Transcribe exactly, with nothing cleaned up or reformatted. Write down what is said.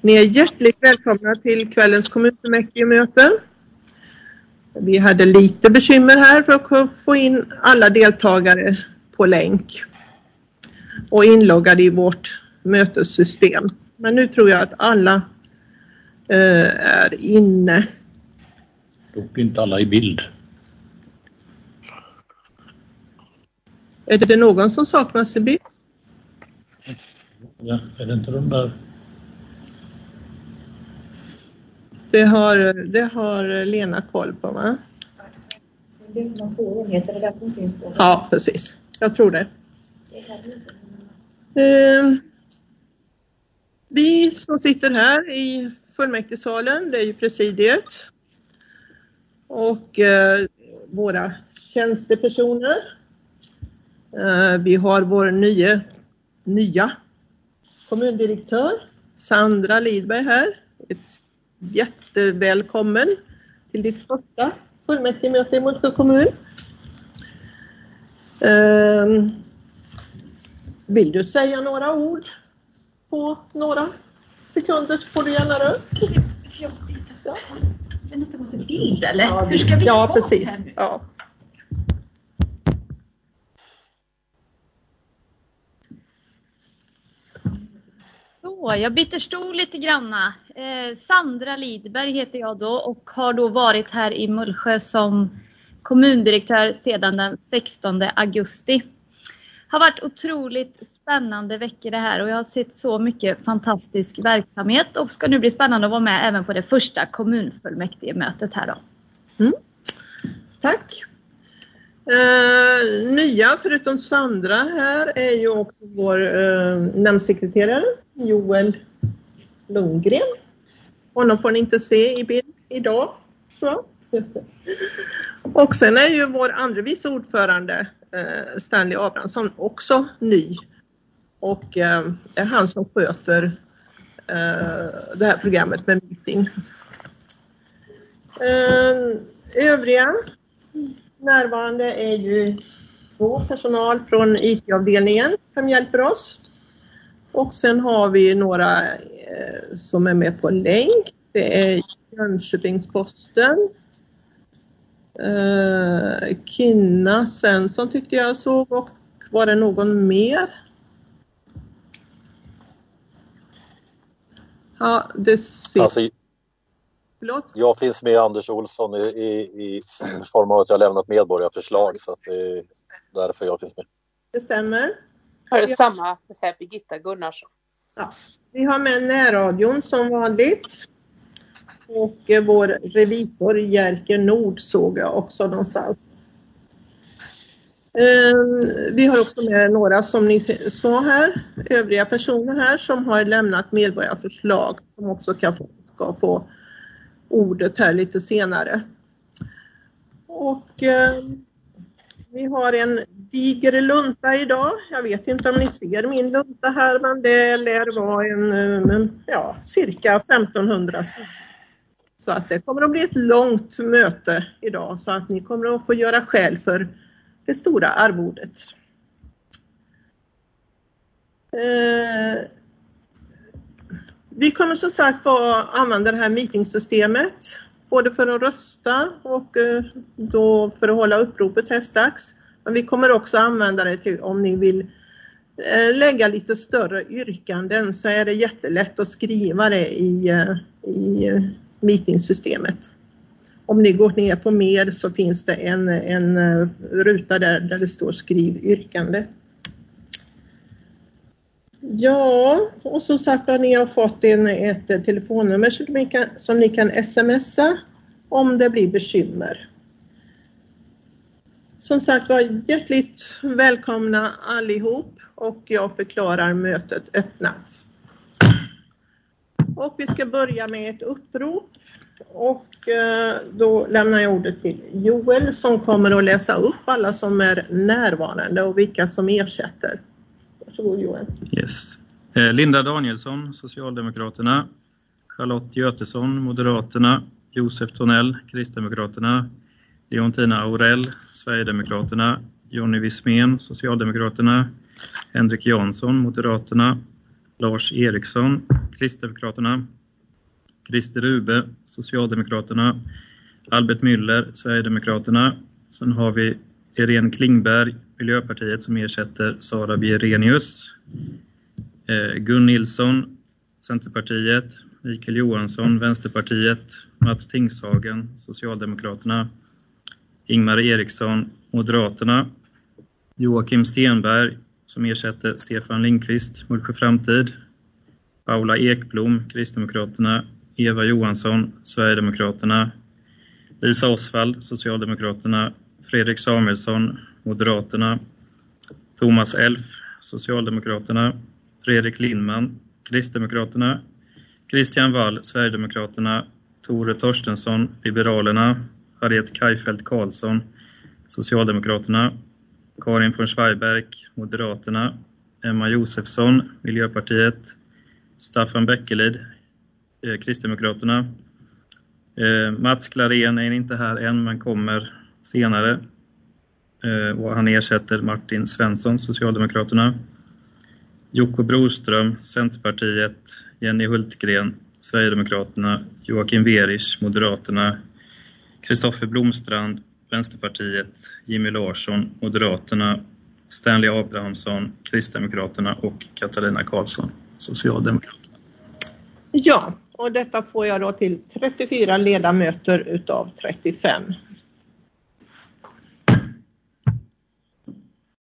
Ni är hjärtligt välkomna till kvällens kommunfullmäktigemöte. Vi hade lite bekymmer här för att få in alla deltagare på länk och inloggade i vårt mötessystem. Men nu tror jag att alla eh, är inne. Dock inte alla i bild. Är det någon som saknas i bild? Ja, är det inte de där? Det har, det har Lena koll på, va? Det som har två enheter, det där som syns på. Ja, precis. Jag tror det. Eh, vi som sitter här i fullmäktigesalen, det är ju presidiet. Och eh, våra tjänstepersoner. Eh, vi har vår nya, nya kommundirektör, Sandra Lidberg här. Ett jättevälkommen till ditt första fullmäktigemöte i Mullsjö kommun. Eh, vill du säga några ord på några sekunder så får du gärna röra. Ja. Det nästan måste bild, eller? Ja, hur ska vi ja få precis. Här? Ja. Så, jag byter stol lite granna. Eh, Sandra Lidberg heter jag då och har då varit här i Mullsjö som kommundirektör sedan den sextonde augusti. Har varit otroligt spännande veckor det här och jag har sett så mycket fantastisk verksamhet och ska nu bli spännande att vara med även på det första kommunfullmäktigemötet här då. Mm. Tack. Eh, nya förutom Sandra här är ju också vår eh, namnsekreterare Joel Lundgren. Honom får ni inte se i bild idag, tror jag. Och sen är ju vår andra vice ordförande eh, Stanley Abrahamsson också ny. Och eh, är han som sköter eh, det här programmet med meeting. Eh, övriga närvarande är ju två personal från I T-avdelningen som hjälper oss. Och sen har vi några eh, som är med på länk. Det är Jönköpingsposten. Eh, Kinna Svensson tyckte jag såg, och var det någon mer? Ja, det ser... Alltså, Förlåt? jag finns med Anders Olsson i, i, i form av att jag har lämnat medborgarförslag, så att det är därför jag finns med. Det stämmer. Har det samma här, Birgitta Gunnarsson. Ja, vi har med närradion som vanligt. Och eh, vår revisor Jerker Nord såg jag också någonstans. Eh, vi har också med några som ni sa här, övriga personer här som har lämnat medborgarförslag som också kan få, ska få ordet här lite senare. Och eh, vi har en diger lunta idag. Jag vet inte om ni ser min lunta här, men det lär vara en, en ja, cirka femtonhundra sidor. Så att det kommer att bli ett långt möte idag, så att ni kommer att få göra skäl för det stora arvodet. Eh, vi kommer som sagt att använda det här meetingsystemet både för att rösta och eh, då för att hålla uppropet här strax. Men vi kommer också använda det till om ni vill eh, lägga lite större yrkanden, så är det jättelätt att skriva det i, eh, i meetingsystemet. Om ni går ner på mer så finns det en, en ruta där, där det står skriv yrkande. Ja, och så sagt att ni har fått en, ett telefonnummer som ni, kan, som ni kan smsa om det blir bekymmer. Som sagt var, hjärtligt välkomna allihop, och jag förklarar mötet öppnat. Och vi ska börja med ett upprop. Och då lämnar jag ordet till Joel som kommer att läsa upp alla som är närvarande och vilka som ersätter. Varsågod Joel. Yes. Linda Danielsson, Socialdemokraterna. Charlotte Götesson, Moderaterna. Josef Tonell, Kristdemokraterna. Leontina Aurell, Sverigedemokraterna. Jonny Wismén, Socialdemokraterna. Henrik Jansson, Moderaterna. Lars Eriksson, Kristdemokraterna. Christer Rube, Socialdemokraterna. Albert Müller, Sverigedemokraterna. Sen har vi Irene Klingberg, Miljöpartiet, som ersätter Sara Bjerenius. Eh, Gun Nilsson, Centerpartiet. Mikael Johansson, Vänsterpartiet. Mats Tingshagen, Socialdemokraterna. Ingmar Eriksson, Moderaterna. Joakim Stenberg, som ersätter Stefan Lindqvist, Mullsjö Framtid. Paula Ekblom, Kristdemokraterna. Eva Johansson, Sverigedemokraterna. Lisa Osvald, Socialdemokraterna. Fredrik Samuelsson, Moderaterna. Thomas Elf, Socialdemokraterna. Fredrik Lindman, Kristdemokraterna. Christian Wall, Sverigedemokraterna. Tore Torstensson, Liberalerna. Harriet Kajfeldt Karlsson, Socialdemokraterna. Karin von Schweiberg, Moderaterna. Emma Josefsson, Miljöpartiet. Staffan Bäckelid, eh, Kristdemokraterna. Eh, Mats Klarén är inte här än men kommer senare. Eh, och han ersätter Martin Svensson, Socialdemokraterna. Jocko Broström, Centerpartiet. Jenny Hultgren, Sverigedemokraterna. Joakim Verisch, Moderaterna. Kristoffer Blomstrand, Vänsterpartiet. Jimmy Larsson, Moderaterna. Stanley Abrahamsson, Kristdemokraterna och Katarina Karlsson, Socialdemokraterna. Ja, och detta får jag då till trettiofyra ledamöter utav trettiofem.